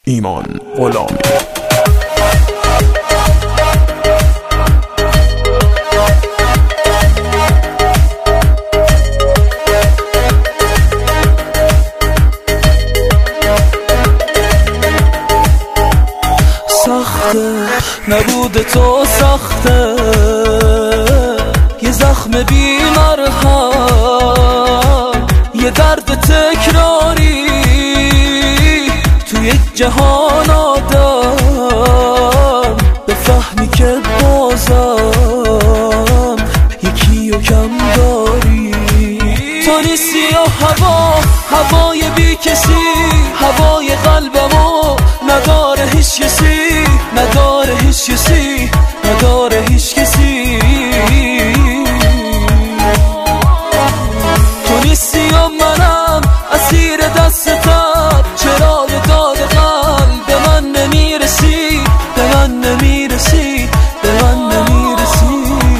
ایمان غلامی. سخته نبود تو، سخته یه زخم بی مرهم، یه درد تکراری تو یک جهان آدم، بفهمی که بازم یکی و کم داری. تو نیستی و هوای بی کسی، هوای قلبمو نداره هیچ کسی، نداره هیچ کسی، نداره هیچ کسی. تو نیستی و منم اسیر دستتم، چرا به داد قلب به من نمیرسی، به من نمیرسی، به من نمیرسی.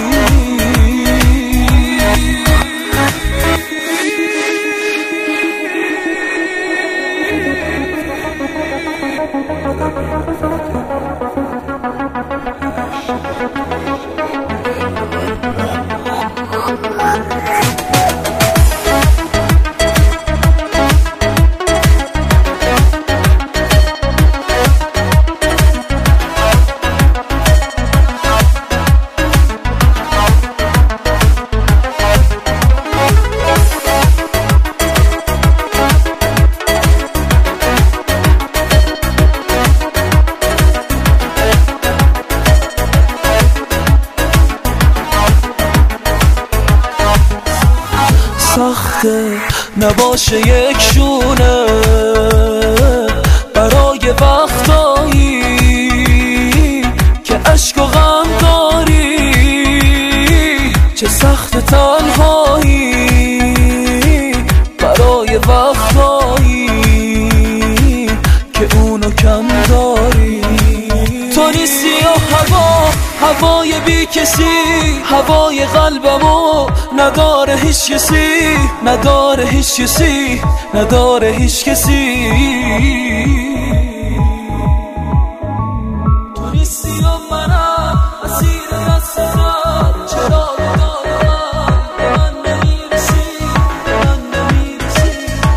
سخته نباشه یک شونه برای وقتایی که عشق و غم داری، چه سخت تنهایی برای وقتایی که اونو کم داری. تو نیستی و هوای بی کسی، هوای قلبمو نداره هیچ کسی، نداره هیچ کسی، نداره هیچ کسی. تو نیستی و منم اسیر دستتم، چرا به داد من نمیرسی، من نمیرسی.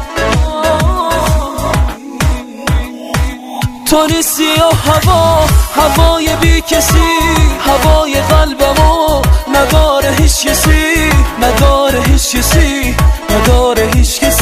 تو نیستی و هوای بی کسی، هوای قلبمو نداره هیچ کسی، نداره هیچ کسی، نداره هیچ کسی.